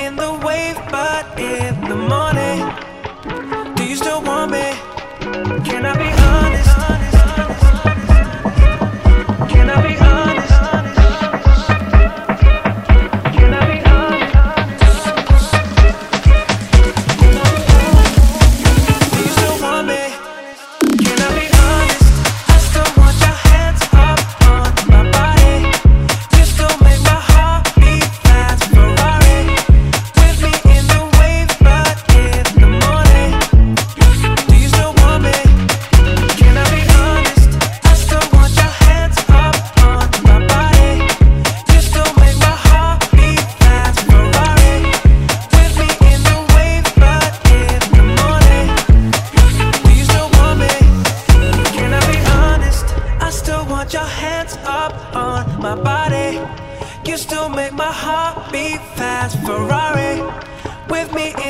in the wave, but in the morning, do you still want me? Can I be honest? Can I be honest? Can I be honest? Do you still want me? Can I be honest? I still want your hands up on my body. You still make my heart beat fast. Ferrari with me in the wave, but in the morning. Do you still want me? Can I be honest? I still want your hands up on my body. You still make my heart beat fast. Ferrari with me in the wave, but in the morning. Do you still want me? Can I be honest? I still want your hands up on my body. You still make my heart beat fast. Ferrari with me